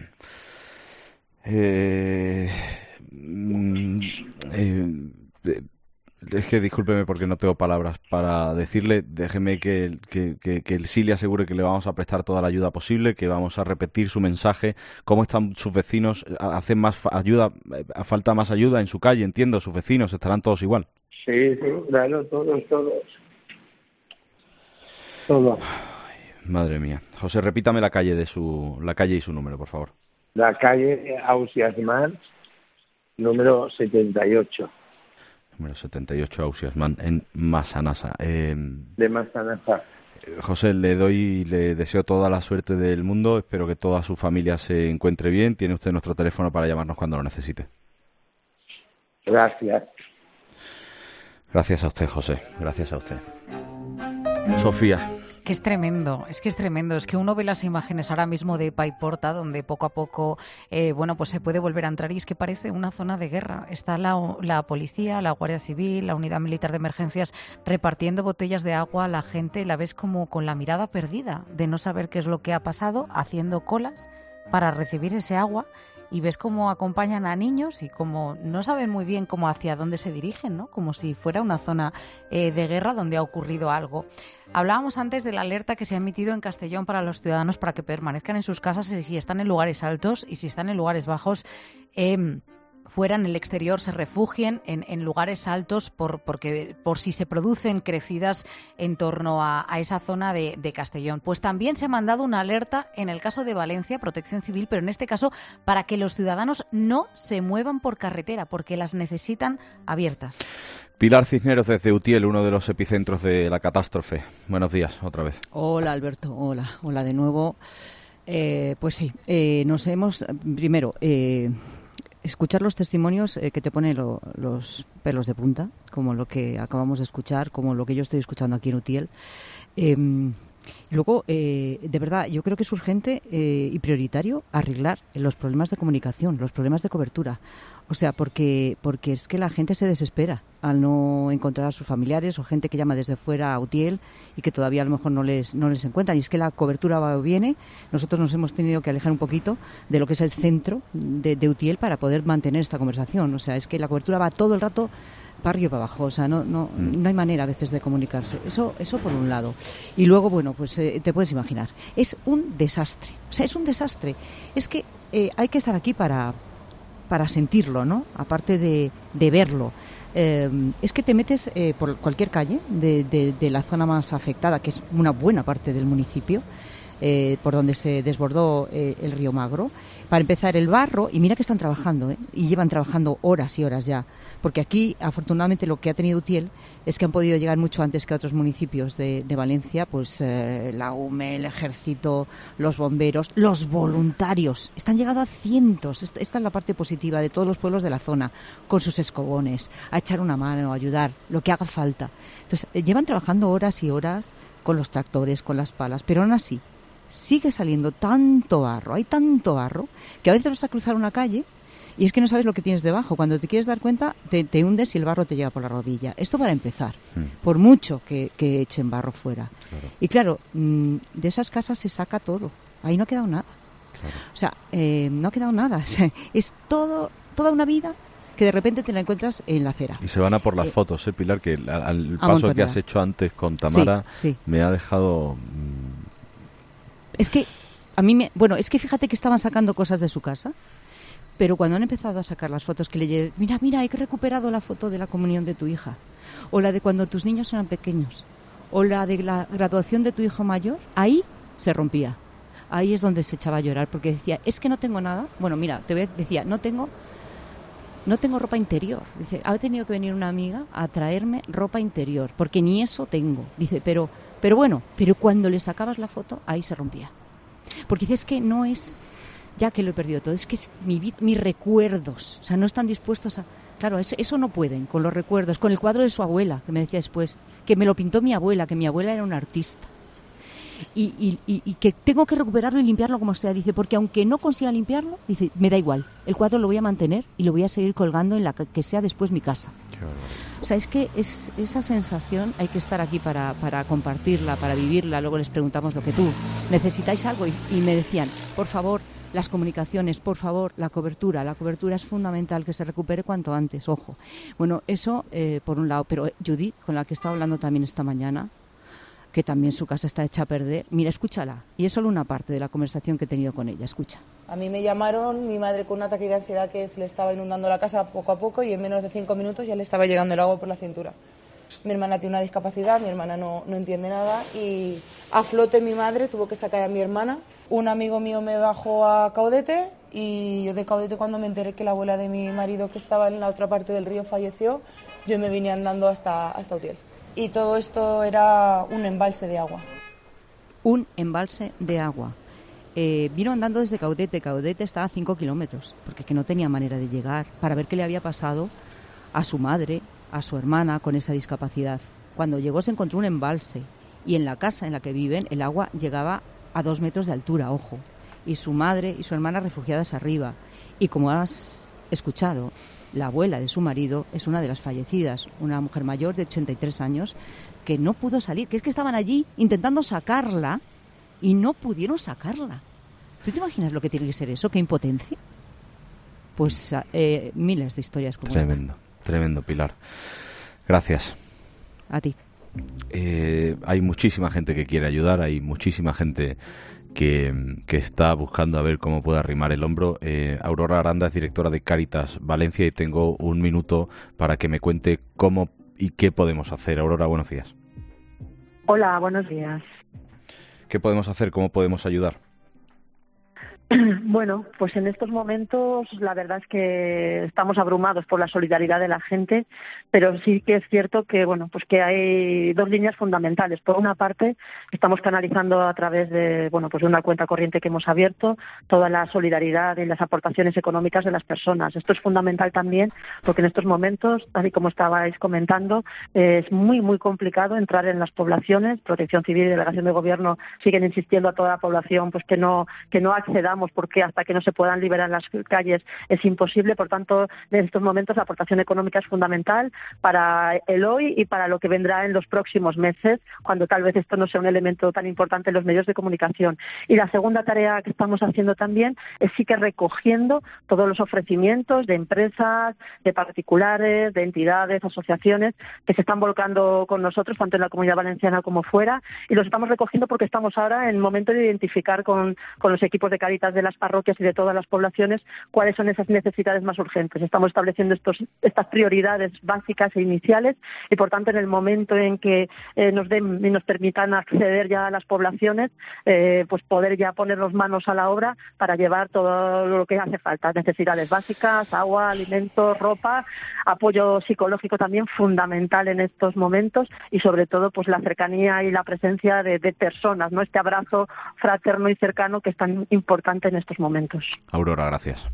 eh, eh, eh, es que discúlpeme porque no tengo palabras para decirle. Déjeme que, que, que, que sí le asegure que le vamos a prestar toda la ayuda posible, que vamos a repetir su mensaje. ¿Cómo están sus vecinos? ¿Hacen más ayuda? ¿Falta más ayuda en su calle? Entiendo, sus vecinos estarán todos igual. Sí, sí, claro, todos, todos. Todos. Ay, madre mía. José, repítame la calle de su la calle y su número, por favor. La calle Ausias Mar, número setenta y ocho. Número setenta y ocho, Ausias Mar, en Massanassa. Eh, de Massanassa. José, le doy y le deseo toda la suerte del mundo. Espero que toda su familia se encuentre bien. Tiene usted nuestro teléfono para llamarnos cuando lo necesite. Gracias. Gracias a usted, José. Gracias a usted. Sofía. Que es tremendo, es que es tremendo. Es que uno ve las imágenes ahora mismo de Paiporta, donde poco a poco, eh, bueno, pues se puede volver a entrar y es que parece una zona de guerra. Está la, la policía, la Guardia Civil, la Unidad Militar de Emergencias repartiendo botellas de agua a la gente. La ves como con la mirada perdida de no saber qué es lo que ha pasado, haciendo colas para recibir ese agua. Y ves cómo acompañan a niños y como no saben muy bien cómo hacia dónde se dirigen, ¿no? Como si fuera una zona eh, de guerra donde ha ocurrido algo. Hablábamos antes de la alerta que se ha emitido en Castellón para los ciudadanos para que permanezcan en sus casas si están en lugares altos y si están en lugares bajos. Eh, fuera en el exterior, se refugien en, en lugares altos por, porque, por si se producen crecidas en torno a, a esa zona de, de Castellón. Pues también se ha mandado una alerta en el caso de Valencia, Protección Civil, pero en este caso para que los ciudadanos no se muevan por carretera, porque las necesitan abiertas. Pilar Cisneros desde Utiel, uno de los epicentros de la catástrofe. Buenos días, otra vez. Hola, Alberto. Hola, hola de nuevo. Eh, pues sí, eh, nos hemos, primero, eh, escuchar los testimonios eh, que te ponen lo, los pelos de punta, como lo que acabamos de escuchar, como lo que yo estoy escuchando aquí en Utiel. Eh, luego, eh, de verdad, yo creo que es urgente eh, y prioritario arreglar los problemas de comunicación, los problemas de cobertura. O sea, porque, porque es que la gente se desespera al no encontrar a sus familiares o gente que llama desde fuera a Utiel y que todavía a lo mejor no les, no les encuentran. Y es que la cobertura va o viene. Nosotros nos hemos tenido que alejar un poquito de lo que es el centro de, de Utiel para poder mantener esta conversación. O sea, es que la cobertura va todo el rato para arriba y para abajo. O sea, no, no, no hay manera a veces de comunicarse. Eso, eso por un lado. Y luego, bueno, pues eh, te puedes imaginar. Es un desastre. O sea, es un desastre. Es que eh, hay que estar aquí para... para sentirlo, ¿no? Aparte de, de verlo. Eh, es que te metes eh, por cualquier calle de, de, de la zona más afectada, que es una buena parte del municipio, eh, por donde se desbordó eh, el río Magro. Para empezar, el barro, y mira que están trabajando, ¿eh? Y llevan trabajando horas y horas ya, porque aquí, afortunadamente, lo que ha tenido Utiel es que han podido llegar mucho antes que otros municipios de, de Valencia, pues eh, la U M E, el Ejército, los bomberos, los voluntarios. Están llegando a cientos, esta es la parte positiva de todos los pueblos de la zona, con sus escobones, a echar una mano, a ayudar, lo que haga falta. Entonces, eh, llevan trabajando horas y horas con los tractores, con las palas, pero aún así sigue saliendo tanto barro, hay tanto barro, que a veces vas a cruzar una calle y es que no sabes lo que tienes debajo. Cuando te quieres dar cuenta, te, te hundes y el barro te llega por la rodilla. Esto para empezar, mm. por mucho que, que echen barro fuera. Claro. Y claro, mmm, de esas casas se saca todo. Ahí no ha quedado nada. Claro. O sea, eh, no ha quedado nada. O sea, es todo, toda una vida que de repente te la encuentras en la acera. Y se van a por las eh, fotos, ¿eh, Pilar? Que al, al paso que has hecho antes con Tamara sí, sí. me ha dejado... Mmm... Es que a mí me... Bueno, es que fíjate que estaban sacando cosas de su casa, pero cuando han empezado a sacar las fotos que le llevé, mira, mira, he recuperado la foto de la comunión de tu hija, o la de cuando tus niños eran pequeños, o la de la graduación de tu hijo mayor, ahí se rompía. Ahí es donde se echaba a llorar, porque decía, es que no tengo nada. Bueno, mira, te decía, no tengo... No tengo ropa interior. Dice, ha tenido que venir una amiga a traerme ropa interior, porque ni eso tengo. Dice, pero, pero bueno, pero cuando le sacabas la foto, ahí se rompía. Porque dice, es que no es, ya que lo he perdido todo, es que es mi, mis recuerdos. O sea, no están dispuestos a... Claro, eso, eso no pueden, con los recuerdos, con el cuadro de su abuela, que me decía después, que me lo pintó mi abuela, que mi abuela era una artista. Y, y, y, y que tengo que recuperarlo y limpiarlo como sea, dice, porque aunque no consiga limpiarlo, dice, me da igual, el cuadro lo voy a mantener y lo voy a seguir colgando en la que sea después mi casa. O sea, es que es, esa sensación hay que estar aquí para, para compartirla, para vivirla. Luego les preguntamos lo que tú, ¿necesitáis algo? Y, y me decían, por favor, las comunicaciones, por favor, la cobertura, la cobertura es fundamental, que se recupere cuanto antes, ojo. Bueno, eso eh, por un lado, pero Judith, con la que he estado hablando también esta mañana, que también su casa está hecha a perder. Mira, escúchala. Y es solo una parte de la conversación que he tenido con ella. Escucha. A mí me llamaron, mi madre con un ataque de ansiedad que se le estaba inundando la casa poco a poco y en menos de cinco minutos ya le estaba llegando el agua por la cintura. Mi hermana tiene una discapacidad, mi hermana no, no entiende nada y a flote mi madre tuvo que sacar a mi hermana. Un amigo mío me bajó a Caudete y yo de Caudete, cuando me enteré que la abuela de mi marido, que estaba en la otra parte del río, falleció, yo me vine andando hasta, hasta Utiel. Y todo esto era un embalse de agua. Un embalse de agua. Eh, vino andando desde Caudete. Caudete está a cinco kilómetros, porque que no tenía manera de llegar, para ver qué le había pasado a su madre, a su hermana con esa discapacidad. Cuando llegó se encontró un embalse y en la casa en la que viven el agua llegaba a dos metros de altura, ojo. Y su madre y su hermana refugiadas arriba. Y como has escuchado, la abuela de su marido es una de las fallecidas, una mujer mayor de ochenta y tres años que no pudo salir, que es que estaban allí intentando sacarla y no pudieron sacarla. ¿Tú te imaginas lo que tiene que ser eso? ¿Qué impotencia? Pues eh, miles de historias como esta. Tremendo, tremendo, Pilar. Gracias. A ti. Eh, hay muchísima gente que quiere ayudar, hay muchísima gente que, que está buscando a ver cómo puede arrimar el hombro. Eh, Aurora Aranda es directora de Cáritas Valencia y tengo un minuto para que me cuente cómo y qué podemos hacer. Aurora, buenos días. Hola, buenos días. ¿Qué podemos hacer? ¿Cómo podemos ayudar? Bueno, pues en estos momentos la verdad es que estamos abrumados por la solidaridad de la gente, pero sí que es cierto que bueno, pues que hay dos líneas fundamentales. Por una parte, estamos canalizando a través de bueno, pues de una cuenta corriente que hemos abierto toda la solidaridad y las aportaciones económicas de las personas. Esto es fundamental también porque en estos momentos, tal y como estabais comentando, es muy muy complicado entrar en las poblaciones. Protección Civil y Delegación de Gobierno siguen insistiendo a toda la población pues que no que no accedamos, porque hasta que no se puedan liberar las calles es imposible. Por tanto, en estos momentos la aportación económica es fundamental para el hoy y para lo que vendrá en los próximos meses, cuando tal vez esto no sea un elemento tan importante en los medios de comunicación. Y la segunda tarea que estamos haciendo también es sí que recogiendo todos los ofrecimientos de empresas, de particulares, de entidades, asociaciones que se están volcando con nosotros, tanto en la Comunidad Valenciana como fuera, y los estamos recogiendo porque estamos ahora en el momento de identificar con, con los equipos de Cáritas juntas de las parroquias y de todas las poblaciones cuáles son esas necesidades más urgentes. Estamos estableciendo estos, estas prioridades básicas e iniciales y, por tanto, en el momento en que eh, nos den y nos permitan acceder ya a las poblaciones, eh, pues poder ya ponernos manos a la obra para llevar todo lo que hace falta. Necesidades básicas, agua, alimentos, ropa, apoyo psicológico también fundamental en estos momentos y, sobre todo, pues la cercanía y la presencia de, de personas, ¿no? Este abrazo fraterno y cercano que es tan importante en estos momentos. Aurora, gracias.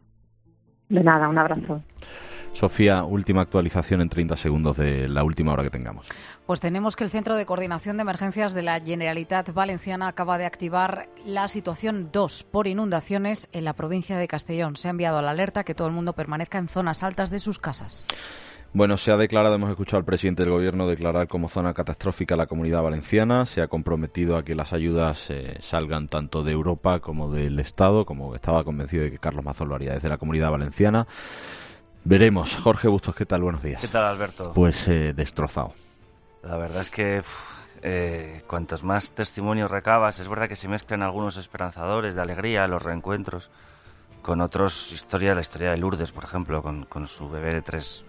De nada, un abrazo. Sofía, última actualización en treinta segundos de la última hora que tengamos. Pues tenemos que el Centro de Coordinación de Emergencias de la Generalitat Valenciana acaba de activar la situación dos por inundaciones en la provincia de Castellón. Se ha enviado la alerta que todo el mundo permanezca en zonas altas de sus casas. Bueno, se ha declarado, hemos escuchado al presidente del Gobierno declarar como zona catastrófica la Comunidad Valenciana, se ha comprometido a que las ayudas eh, salgan tanto de Europa como del Estado, como estaba convencido de que Carlos Mazón lo haría desde la Comunidad Valenciana. Veremos. Jorge Bustos, ¿qué tal? Buenos días. ¿Qué tal, Alberto? Pues eh, destrozado. La verdad es que uf, eh, cuantos más testimonios recabas, es verdad que se mezclan algunos esperanzadores de alegría, los reencuentros, con otros historias, la historia de Lourdes, por ejemplo, con, con su bebé de tres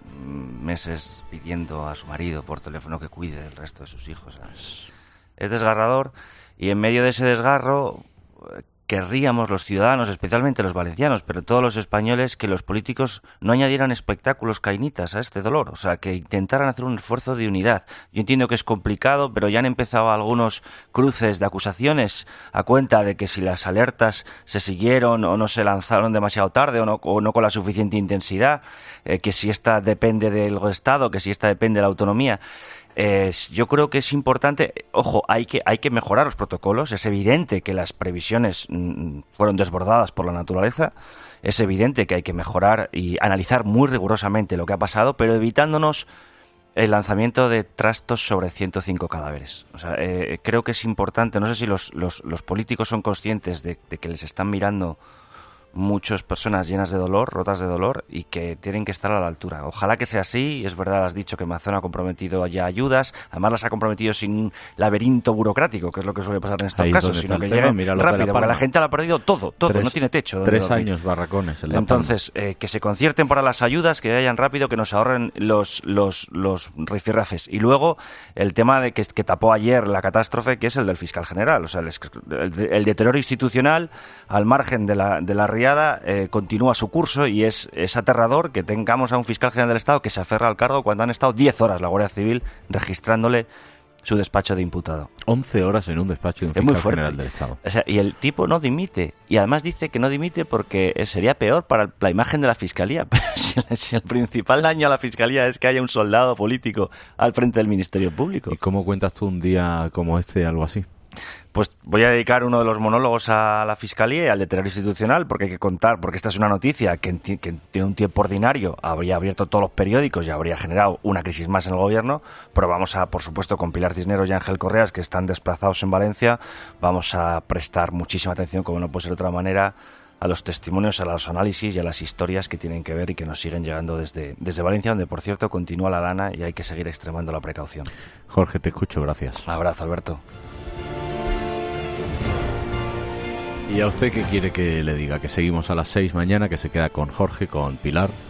meses pidiendo a su marido por teléfono que cuide del resto de sus hijos. Es, es desgarrador, y en medio de ese desgarro querríamos los ciudadanos, especialmente los valencianos, pero todos los españoles, que los políticos no añadieran espectáculos cainitas a este dolor, o sea, que intentaran hacer un esfuerzo de unidad. Yo entiendo que es complicado, pero ya han empezado algunos cruces de acusaciones a cuenta de que si las alertas se siguieron o no se lanzaron demasiado tarde o no, o no con la suficiente intensidad, eh, que si esta depende del Estado, que si esta depende de la autonomía. Eh, yo creo que es importante, ojo, hay que, hay que mejorar los protocolos. Es evidente que las previsiones mm, fueron desbordadas por la naturaleza, es evidente que hay que mejorar y analizar muy rigurosamente lo que ha pasado, pero evitándonos el lanzamiento de trastos sobre ciento cinco cadáveres. O sea, eh, creo que es importante, no sé si los, los, los políticos son conscientes de, de que les están mirando muchas personas llenas de dolor, rotas de dolor, y que tienen que estar a la altura. Ojalá que sea así. Es verdad, has dicho que Mazón ha comprometido ya ayudas, además las ha comprometido sin un laberinto burocrático, que es lo que suele pasar en estos Ahí casos, sino que lleguen rápido, porque la gente lo ha perdido todo, todo, tres, no tiene techo. Tres años barracones. En la Entonces, eh, que se concierten para las ayudas, que vayan rápido, que nos ahorren los, los, los rifirrafes. Y luego, el tema de que, que tapó ayer la catástrofe, que es el del fiscal general. O sea, el, el, el deterioro institucional, al margen de la, de la Eh, continúa su curso, y es, es aterrador que tengamos a un fiscal general del Estado que se aferra al cargo cuando han estado diez horas la Guardia Civil registrándole su despacho de imputado. once horas en un despacho de un fiscal general del Estado. O sea, y el tipo no dimite. Y además dice que no dimite porque sería peor para la imagen de la Fiscalía. Pero si, si el principal daño a la Fiscalía es que haya un soldado político al frente del Ministerio Público. ¿Y cómo cuentas tú un día como este, algo así? Pues voy a dedicar uno de los monólogos a la Fiscalía y al deterioro institucional, porque hay que contar, porque esta es una noticia que en, que en un tiempo ordinario habría abierto todos los periódicos y habría generado una crisis más en el gobierno, pero vamos a, por supuesto, con Pilar Cisneros y Ángel Correas, que están desplazados en Valencia, vamos a prestar muchísima atención, como no puede ser de otra manera, a los testimonios, a los análisis y a las historias que tienen que ver y que nos siguen llegando desde, desde Valencia, donde, por cierto, continúa la Dana y hay que seguir extremando la precaución. Jorge, te escucho, gracias. Un abrazo, Alberto. ¿Y a usted qué quiere que le diga? Que seguimos a las seis mañana, que se queda con Jorge, con Pilar.